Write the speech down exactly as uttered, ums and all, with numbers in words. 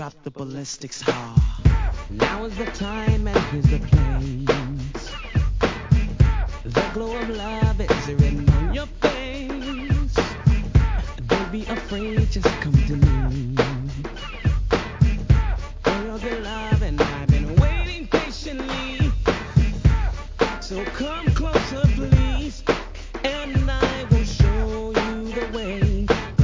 drop the ballistics hard. Now is the time and here's the place. The glow of love is written on your face. Don't be afraid, just come to me. For your good love and I've been waiting patiently. So come closer, please.